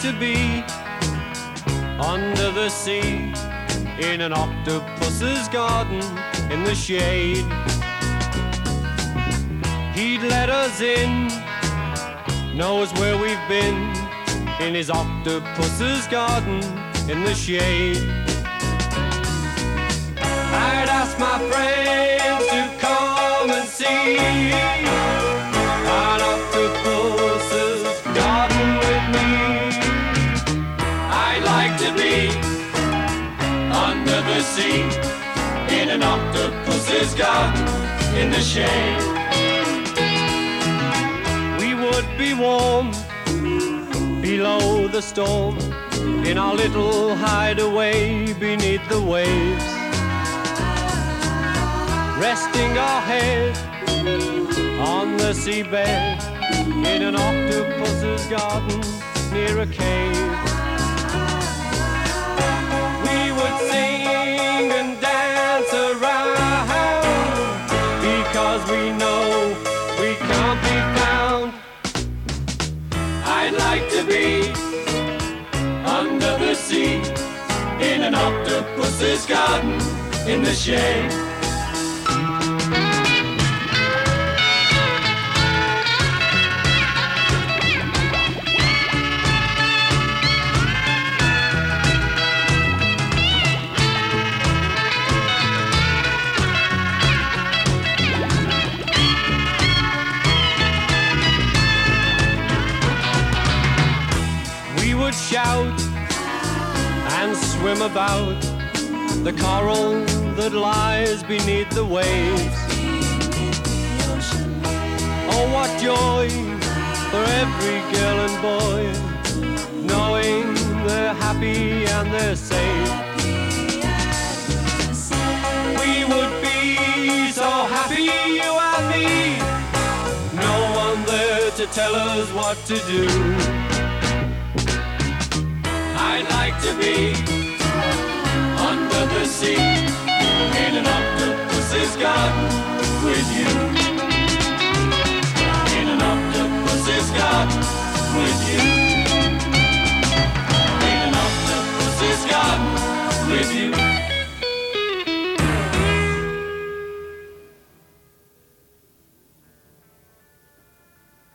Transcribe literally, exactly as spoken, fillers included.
to be under the sea, in an octopus's garden, in the shade. He'd let us in, knows where we've been, in his octopus's garden, in the shade. I'd ask my friends to come and see an octopus's garden with me. I'd like to be under the sea, in an octopus's garden, in the shade. We would be warm below the storm, in our little hideaway beneath the waves, resting our head on the seabed, in an octopus's garden near a cave. We would sing and dance around, because we know we can't be found. I'd like to be under the sea, in an octopus's garden, in the shade. Shout and swim about the coral that lies beneath the waves. Oh, what joy for every girl and boy, knowing they're happy and they're safe. We would be so happy, you and me, no one there to tell us what to do. I'd like to be under the sea, in an octopus's garden with you. In an octopus's garden with you. In an octopus's garden with you.